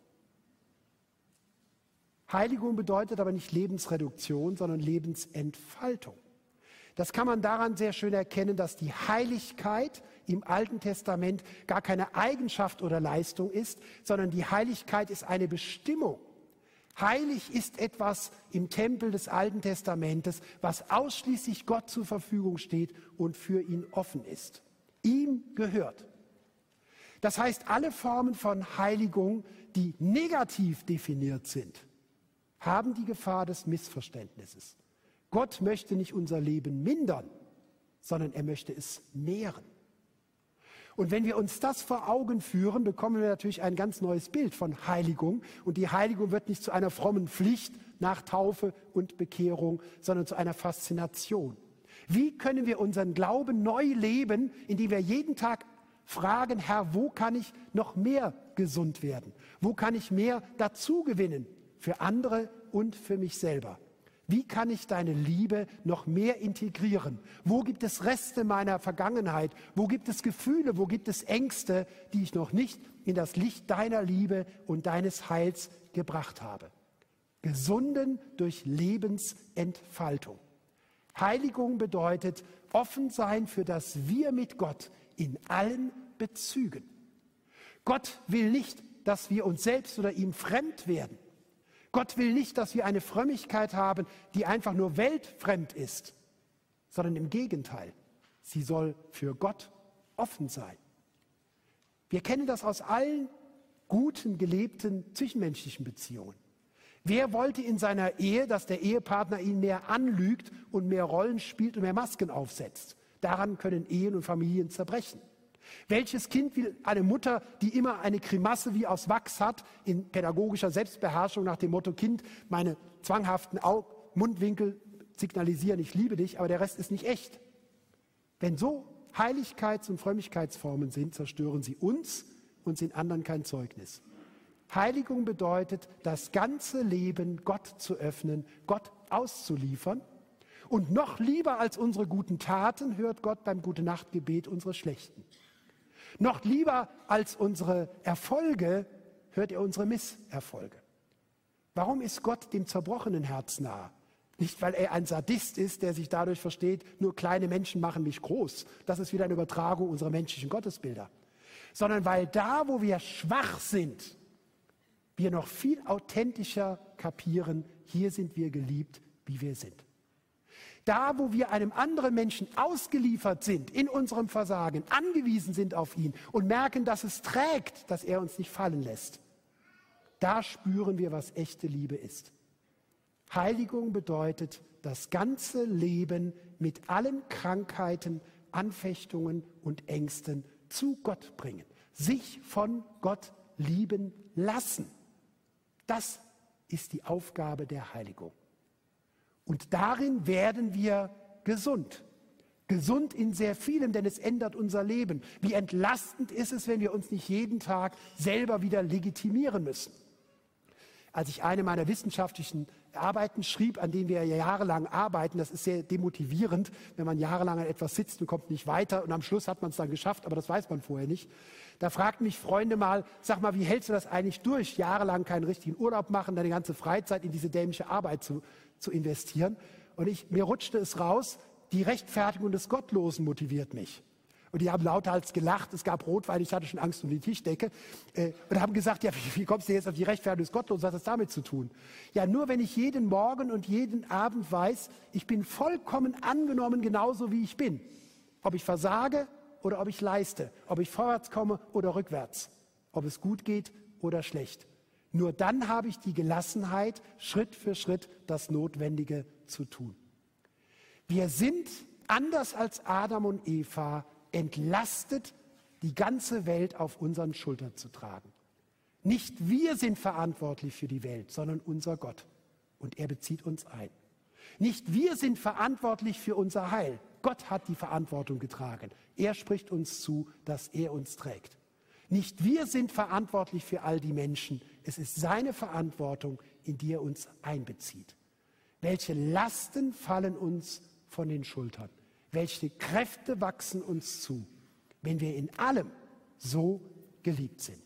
Heiligung bedeutet aber nicht Lebensreduktion, sondern Lebensentfaltung. Das kann man daran sehr schön erkennen, dass die Heiligkeit im Alten Testament gar keine Eigenschaft oder Leistung ist, sondern die Heiligkeit ist eine Bestimmung. Heilig ist etwas im Tempel des Alten Testamentes, was ausschließlich Gott zur Verfügung steht und für ihn offen ist. Ihm gehört. Das heißt, alle Formen von Heiligung, die negativ definiert sind, haben die Gefahr des Missverständnisses. Gott möchte nicht unser Leben mindern, sondern er möchte es mehren. Und wenn wir uns das vor Augen führen, bekommen wir natürlich ein ganz neues Bild von Heiligung. Und die Heiligung wird nicht zu einer frommen Pflicht nach Taufe und Bekehrung, sondern zu einer Faszination. Wie können wir unseren Glauben neu leben, indem wir jeden Tag fragen, Herr, wo kann ich noch mehr gesund werden? Wo kann ich mehr dazu gewinnen für andere und für mich selber? Wie kann ich deine Liebe noch mehr integrieren? Wo gibt es Reste meiner Vergangenheit? Wo gibt es Gefühle? Wo gibt es Ängste, die ich noch nicht in das Licht deiner Liebe und deines Heils gebracht habe? Gesunden durch Lebensentfaltung. Heiligung bedeutet offen sein für das Wir mit Gott in allen Bezügen. Gott will nicht, dass wir uns selbst oder ihm fremd werden. Gott will nicht, dass wir eine Frömmigkeit haben, die einfach nur weltfremd ist, sondern im Gegenteil. Sie soll für Gott offen sein. Wir kennen das aus allen guten, gelebten zwischenmenschlichen Beziehungen. Wer wollte in seiner Ehe, dass der Ehepartner ihn mehr anlügt und mehr Rollen spielt und mehr Masken aufsetzt? Daran können Ehen und Familien zerbrechen. Welches Kind will eine Mutter, die immer eine Grimasse wie aus Wachs hat, in pädagogischer Selbstbeherrschung nach dem Motto: Kind, meine zwanghaften Mundwinkel signalisieren, ich liebe dich, aber der Rest ist nicht echt. Wenn so Heiligkeits- und Frömmigkeitsformen sind, zerstören sie uns und sind anderen kein Zeugnis. Heiligung bedeutet, das ganze Leben Gott zu öffnen, Gott auszuliefern. Und noch lieber als unsere guten Taten hört Gott beim Gute-Nacht-Gebet unsere schlechten. Noch lieber als unsere Erfolge hört er unsere Misserfolge. Warum ist Gott dem zerbrochenen Herz nahe? Nicht, weil er ein Sadist ist, der sich dadurch versteht, nur kleine Menschen machen mich groß. Das ist wieder eine Übertragung unserer menschlichen Gottesbilder. Sondern weil da, wo wir schwach sind, wir noch viel authentischer kapieren, hier sind wir geliebt, wie wir sind. Da, wo wir einem anderen Menschen ausgeliefert sind, in unserem Versagen, angewiesen sind auf ihn und merken, dass es trägt, dass er uns nicht fallen lässt, da spüren wir, was echte Liebe ist. Heiligung bedeutet, das ganze Leben mit allen Krankheiten, Anfechtungen und Ängsten zu Gott bringen. Sich von Gott lieben lassen. Das ist die Aufgabe der Heiligung. Und darin werden wir gesund. Gesund in sehr vielem, denn es ändert unser Leben. Wie entlastend ist es, wenn wir uns nicht jeden Tag selber wieder legitimieren müssen. Als ich eine meiner wissenschaftlichen Arbeiten schrieb, an denen wir ja jahrelang arbeiten, das ist sehr demotivierend, wenn man jahrelang an etwas sitzt und kommt nicht weiter und am Schluss hat man es dann geschafft, aber das weiß man vorher nicht. Da fragten mich Freunde mal, sag mal, wie hältst du das eigentlich durch, jahrelang keinen richtigen Urlaub machen, deine ganze Freizeit in diese dämliche Arbeit zu investieren? Und mir rutschte es raus, die Rechtfertigung des Gottlosen motiviert mich. Und die haben lauthals gelacht, es gab Rotwein, ich hatte schon Angst um die Tischdecke und haben gesagt, ja, wie kommst du jetzt auf die Rechtfertigung des Gottlosen, was hat das damit zu tun? Ja, nur wenn ich jeden Morgen und jeden Abend weiß, ich bin vollkommen angenommen, genauso wie ich bin. Ob ich versage oder ob ich leiste, ob ich vorwärts komme oder rückwärts, ob es gut geht oder schlecht. Nur dann habe ich die Gelassenheit, Schritt für Schritt das Notwendige zu tun. Wir sind, anders als Adam und Eva, entlastet, die ganze Welt auf unseren Schultern zu tragen. Nicht wir sind verantwortlich für die Welt, sondern unser Gott. Und er bezieht uns ein. Nicht wir sind verantwortlich für unser Heil. Gott hat die Verantwortung getragen. Er spricht uns zu, dass er uns trägt. Nicht wir sind verantwortlich für all die Menschen. Es ist seine Verantwortung, in die er uns einbezieht. Welche Lasten fallen uns von den Schultern? Welche Kräfte wachsen uns zu, wenn wir in allem so geliebt sind?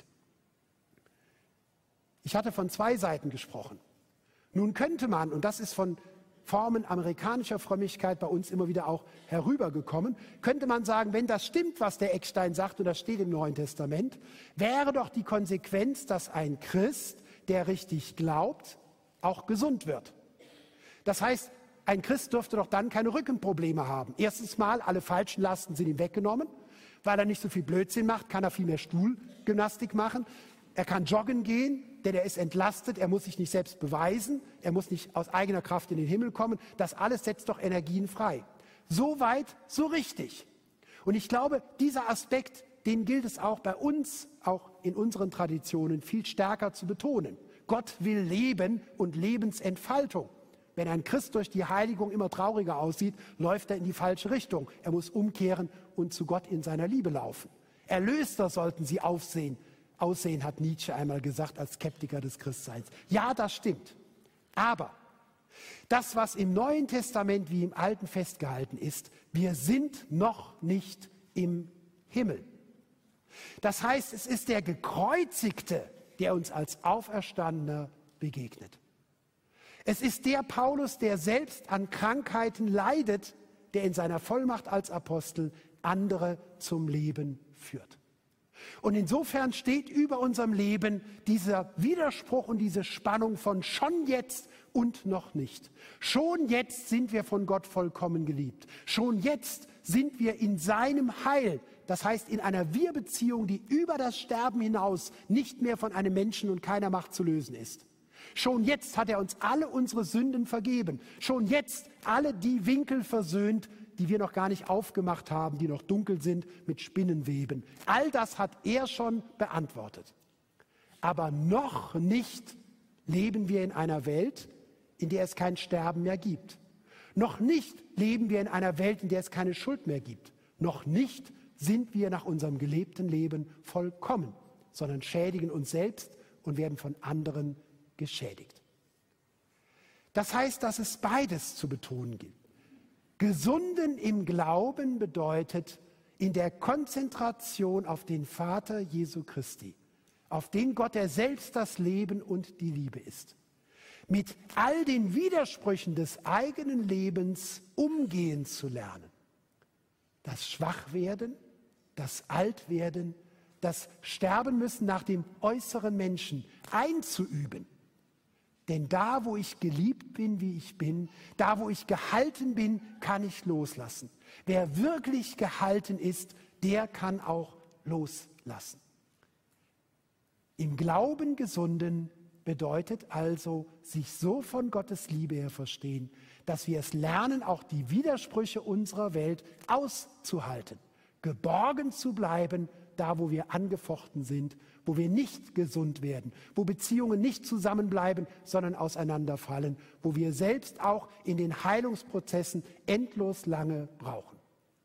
Ich hatte von zwei Seiten gesprochen. Nun könnte man, und das ist von Formen amerikanischer Frömmigkeit bei uns immer wieder auch herübergekommen, könnte man sagen, wenn das stimmt, was der Eckstein sagt, und das steht im Neuen Testament, wäre doch die Konsequenz, dass ein Christ, der richtig glaubt, auch gesund wird. Das heißt, ein Christ dürfte doch dann keine Rückenprobleme haben. Erstens mal, alle falschen Lasten sind ihm weggenommen. Weil er nicht so viel Blödsinn macht, kann er viel mehr Stuhlgymnastik machen. Er kann joggen gehen, denn er ist entlastet. Er muss sich nicht selbst beweisen. Er muss nicht aus eigener Kraft in den Himmel kommen. Das alles setzt doch Energien frei. So weit, so richtig. Und ich glaube, dieser Aspekt, den gilt es auch bei uns, auch in unseren Traditionen, viel stärker zu betonen. Gott will Leben und Lebensentfaltung. Wenn ein Christ durch die Heiligung immer trauriger aussieht, läuft er in die falsche Richtung. Er muss umkehren und zu Gott in seiner Liebe laufen. Erlöster sollten sie aussehen, hat Nietzsche einmal gesagt als Skeptiker des Christseins. Ja, das stimmt. Aber das, was im Neuen Testament wie im Alten festgehalten ist, wir sind noch nicht im Himmel. Das heißt, es ist der Gekreuzigte, der uns als Auferstandener begegnet. Es ist der Paulus, der selbst an Krankheiten leidet, der in seiner Vollmacht als Apostel andere zum Leben führt. Und insofern steht über unserem Leben dieser Widerspruch und diese Spannung von schon jetzt und noch nicht. Schon jetzt sind wir von Gott vollkommen geliebt. Schon jetzt sind wir in seinem Heil, das heißt in einer Wir-Beziehung, die über das Sterben hinaus nicht mehr von einem Menschen und keiner Macht zu lösen ist. Schon jetzt hat er uns alle unsere Sünden vergeben. Schon jetzt alle die Winkel versöhnt, die wir noch gar nicht aufgemacht haben, die noch dunkel sind mit Spinnenweben. All das hat er schon beantwortet. Aber noch nicht leben wir in einer Welt, in der es kein Sterben mehr gibt. Noch nicht leben wir in einer Welt, in der es keine Schuld mehr gibt. Noch nicht sind wir nach unserem gelebten Leben vollkommen, sondern schädigen uns selbst und werden von anderen geschädigt. Das heißt, dass es beides zu betonen gilt. Gesunden im Glauben bedeutet in der Konzentration auf den Vater Jesu Christi, auf den Gott, der selbst das Leben und die Liebe ist, mit all den Widersprüchen des eigenen Lebens umgehen zu lernen. Das Schwachwerden, das Altwerden, das Sterben müssen nach dem äußeren Menschen einzuüben. Denn da, wo ich geliebt bin, wie ich bin, da, wo ich gehalten bin, kann ich loslassen. Wer wirklich gehalten ist, der kann auch loslassen. Im Glauben gesunden bedeutet also, sich so von Gottes Liebe her verstehen, dass wir es lernen, auch die Widersprüche unserer Welt auszuhalten, geborgen zu bleiben, da, wo wir angefochten sind, wo wir nicht gesund werden, wo Beziehungen nicht zusammenbleiben, sondern auseinanderfallen, wo wir selbst auch in den Heilungsprozessen endlos lange brauchen.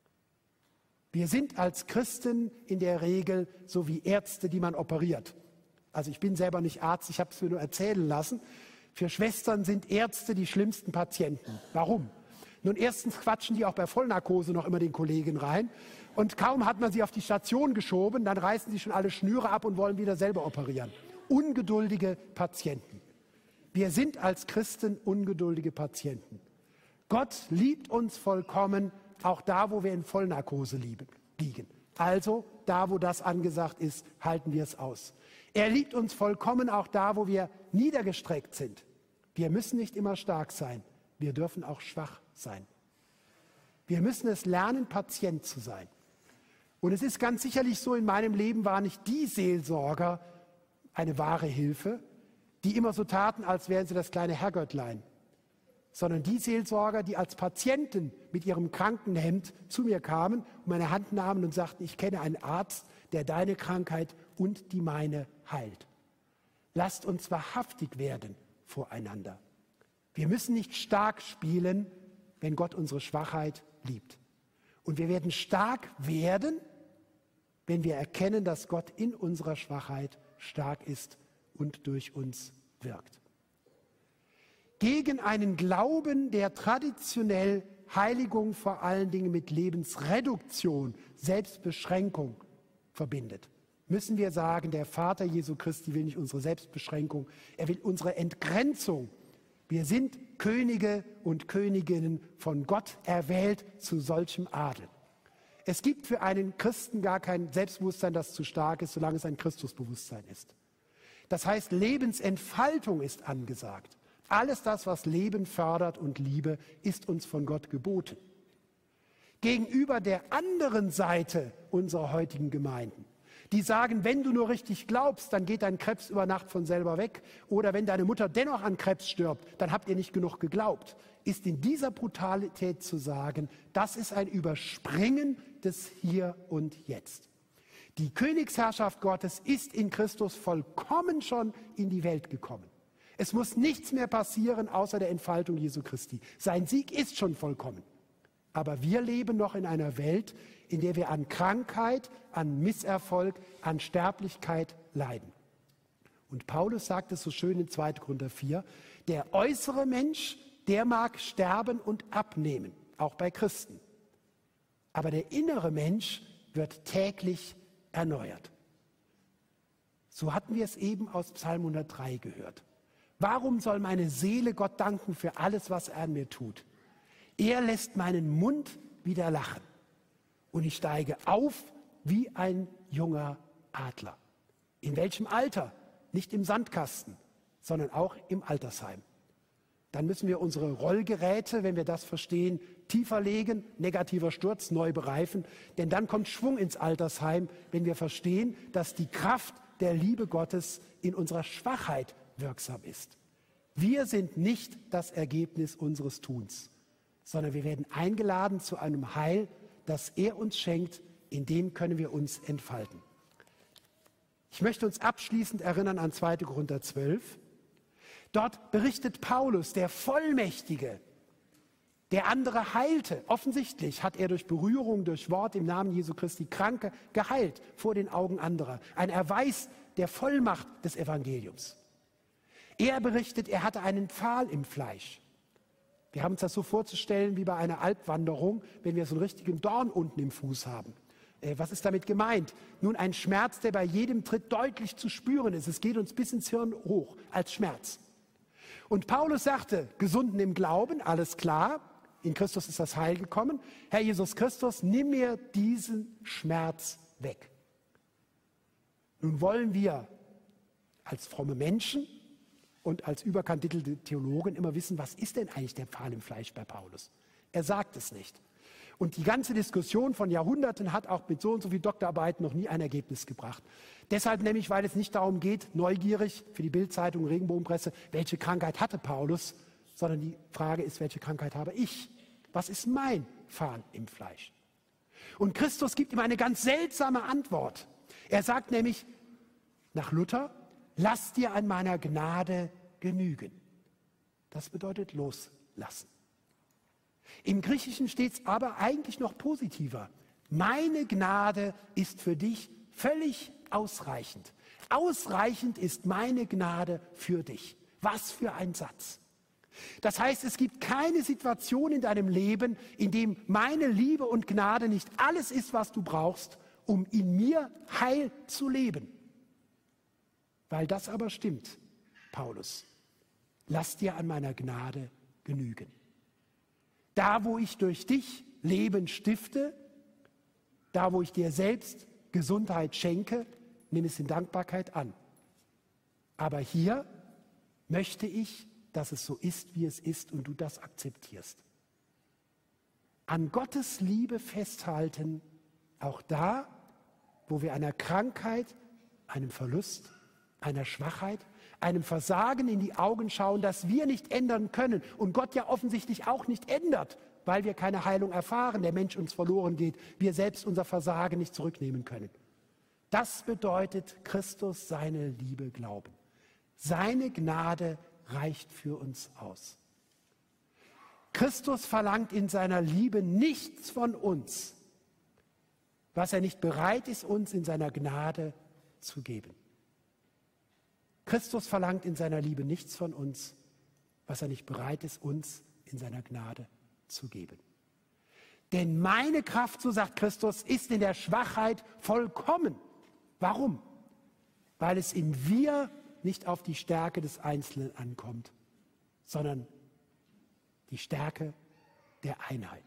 Wir sind als Christen in der Regel so wie Ärzte, die man operiert. Also ich bin selber nicht Arzt, ich habe es mir nur erzählen lassen. Für Schwestern sind Ärzte die schlimmsten Patienten. Warum? Nun, erstens quatschen die auch bei Vollnarkose noch immer den Kollegen rein. Und kaum hat man sie auf die Station geschoben, dann reißen sie schon alle Schnüre ab und wollen wieder selber operieren. Ungeduldige Patienten. Wir sind als Christen ungeduldige Patienten. Gott liebt uns vollkommen, auch da, wo wir in Vollnarkose liegen. Also da, wo das angesagt ist, halten wir es aus. Er liebt uns vollkommen, auch da, wo wir niedergestreckt sind. Wir müssen nicht immer stark sein. Wir dürfen auch schwach sein. Wir müssen es lernen, Patient zu sein. Und es ist ganz sicherlich so, in meinem Leben war nicht die Seelsorger eine wahre Hilfe, die immer so taten, als wären sie das kleine Herrgöttlein, sondern die Seelsorger, die als Patienten mit ihrem Krankenhemd zu mir kamen und meine Hand nahmen und sagten, ich kenne einen Arzt, der deine Krankheit und die meine heilt. Lasst uns wahrhaftig werden voreinander. Wir müssen nicht stark spielen, wenn Gott unsere Schwachheit liebt. Und wir werden stark werden, wenn wir erkennen, dass Gott in unserer Schwachheit stark ist und durch uns wirkt. Gegen einen Glauben, der traditionell Heiligung vor allen Dingen mit Lebensreduktion, Selbstbeschränkung verbindet, müssen wir sagen, der Vater Jesu Christi will nicht unsere Selbstbeschränkung, er will unsere Entgrenzung. Wir sind Könige und Königinnen von Gott erwählt zu solchem Adel. Es gibt für einen Christen gar kein Selbstbewusstsein, das zu stark ist, solange es ein Christusbewusstsein ist. Das heißt, Lebensentfaltung ist angesagt. Alles das, was Leben fördert und Liebe, ist uns von Gott geboten. Gegenüber der anderen Seite unserer heutigen Gemeinden, die sagen, wenn du nur richtig glaubst, dann geht dein Krebs über Nacht von selber weg. Oder wenn deine Mutter dennoch an Krebs stirbt, dann habt ihr nicht genug geglaubt. Ist in dieser Brutalität zu sagen, das ist ein Überspringen des Hier und Jetzt. Die Königsherrschaft Gottes ist in Christus vollkommen schon in die Welt gekommen. Es muss nichts mehr passieren außer der Entfaltung Jesu Christi. Sein Sieg ist schon vollkommen. Aber wir leben noch in einer Welt, in der wir an Krankheit, an Misserfolg, an Sterblichkeit leiden. Und Paulus sagt es so schön in 2. Korinther 4, der äußere Mensch, der mag sterben und abnehmen, auch bei Christen. Aber der innere Mensch wird täglich erneuert. So hatten wir es eben aus Psalm 103 gehört. Warum soll meine Seele Gott danken für alles, was er an mir tut? Er lässt meinen Mund wieder lachen und ich steige auf wie ein junger Adler. In welchem Alter? Nicht im Sandkasten, sondern auch im Altersheim. Dann müssen wir unsere Rollgeräte, wenn wir das verstehen, tiefer legen, negativer Sturz, neu bereifen. Denn dann kommt Schwung ins Altersheim, wenn wir verstehen, dass die Kraft der Liebe Gottes in unserer Schwachheit wirksam ist. Wir sind nicht das Ergebnis unseres Tuns, sondern wir werden eingeladen zu einem Heil, das er uns schenkt, in dem können wir uns entfalten. Ich möchte uns abschließend erinnern an 2. Korinther 12. Dort berichtet Paulus, der Vollmächtige, der andere heilte. Offensichtlich hat er durch Berührung, durch Wort im Namen Jesu Christi Kranke geheilt vor den Augen anderer. Ein Erweis der Vollmacht des Evangeliums. Er berichtet, er hatte einen Pfahl im Fleisch. Wir haben uns das so vorzustellen wie bei einer Alpwanderung, wenn wir so einen richtigen Dorn unten im Fuß haben. Was ist damit gemeint? Nun, ein Schmerz, der bei jedem Tritt deutlich zu spüren ist. Es geht uns bis ins Hirn hoch als Schmerz. Und Paulus sagte, Gesunden im Glauben, alles klar, in Christus ist das Heil gekommen. Herr Jesus Christus, nimm mir diesen Schmerz weg. Nun wollen wir als fromme Menschen und als überkandidelte Theologen immer wissen, was ist denn eigentlich der Pfahl im Fleisch bei Paulus? Er sagt es nicht. Und die ganze Diskussion von Jahrhunderten hat auch mit so und so viel Doktorarbeiten noch nie ein Ergebnis gebracht. Deshalb nämlich, weil es nicht darum geht, neugierig für die Bild-Zeitung, Regenbogenpresse, welche Krankheit hatte Paulus, sondern die Frage ist, welche Krankheit habe ich? Was ist mein Pfahl im Fleisch? Und Christus gibt ihm eine ganz seltsame Antwort. Er sagt nämlich nach Luther, lass dir an meiner Gnade genügen. Das bedeutet loslassen. Im Griechischen steht es aber eigentlich noch positiver. Meine Gnade ist für dich völlig ausreichend. Ausreichend ist meine Gnade für dich. Was für ein Satz. Das heißt, es gibt keine Situation in deinem Leben, in dem meine Liebe und Gnade nicht alles ist, was du brauchst, um in mir heil zu leben. Weil das aber stimmt, Paulus. Lass dir an meiner Gnade genügen. Da, wo ich durch dich Leben stifte, da, wo ich dir selbst Gesundheit schenke, nimm es in Dankbarkeit an. Aber hier möchte ich, dass es so ist, wie es ist und du das akzeptierst. An Gottes Liebe festhalten, auch da, wo wir einer Krankheit, einem Verlust, einer Schwachheit, einem Versagen in die Augen schauen, das wir nicht ändern können und Gott ja offensichtlich auch nicht ändert, weil wir keine Heilung erfahren, der Mensch uns verloren geht, wir selbst unser Versagen nicht zurücknehmen können. Das bedeutet Christus seine Liebe glauben. Seine Gnade reicht für uns aus. Christus verlangt in seiner Liebe nichts von uns, was er nicht bereit ist, uns in seiner Gnade zu geben. Christus verlangt in seiner Liebe nichts von uns, was er nicht bereit ist, uns in seiner Gnade zu geben. Denn meine Kraft, so sagt Christus, ist in der Schwachheit vollkommen. Warum? Weil es im Wir nicht auf die Stärke des Einzelnen ankommt, sondern die Stärke der Einheit.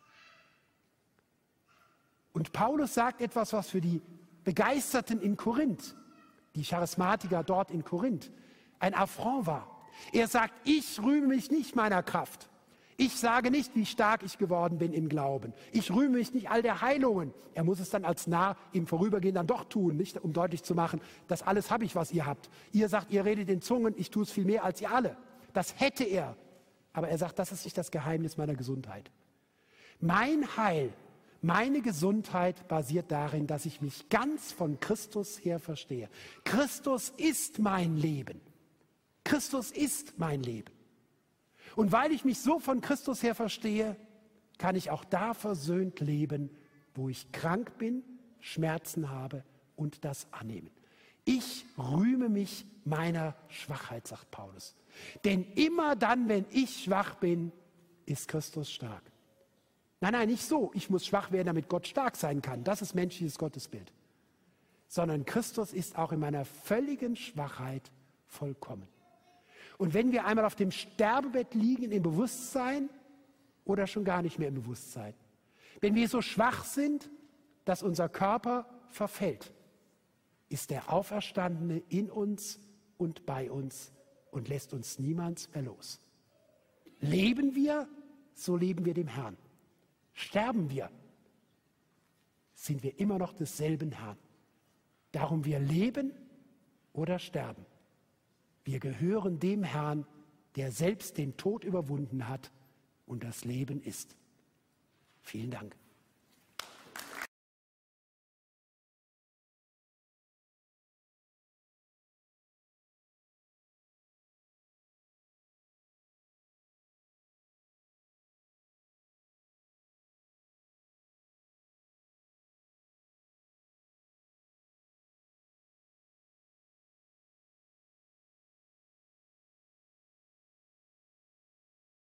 Und Paulus sagt etwas, was für die Begeisterten in Korinth, die Charismatiker dort in Korinth, ein Affront war. Er sagt, ich rühme mich nicht meiner Kraft. Ich sage nicht, wie stark ich geworden bin im Glauben. Ich rühme mich nicht all der Heilungen. Er muss es dann als Narr im Vorübergehen dann doch tun, nicht um deutlich zu machen, das alles habe ich, was ihr habt. Ihr sagt, ihr redet in Zungen, ich tue es viel mehr als ihr alle. Das hätte er. Aber er sagt, das ist nicht das Geheimnis meiner Gesundheit. Mein Heil, meine Gesundheit basiert darin, dass ich mich ganz von Christus her verstehe. Christus ist mein Leben. Christus ist mein Leben. Und weil ich mich so von Christus her verstehe, kann ich auch da versöhnt leben, wo ich krank bin, Schmerzen habe und das annehmen. Ich rühme mich meiner Schwachheit, sagt Paulus. Denn immer dann, wenn ich schwach bin, ist Christus stark. Nein, nicht so. Ich muss schwach werden, damit Gott stark sein kann. Das ist menschliches Gottesbild. Sondern Christus ist auch in meiner völligen Schwachheit vollkommen. Und wenn wir einmal auf dem Sterbebett liegen im Bewusstsein oder schon gar nicht mehr im Bewusstsein, wenn wir so schwach sind, dass unser Körper verfällt, ist der Auferstandene in uns und bei uns und lässt uns niemals mehr los. Leben wir, so leben wir dem Herrn. Sterben wir, sind wir immer noch desselben Herrn. Darum wir leben oder sterben. Wir gehören dem Herrn, der selbst den Tod überwunden hat und das Leben ist. Vielen Dank.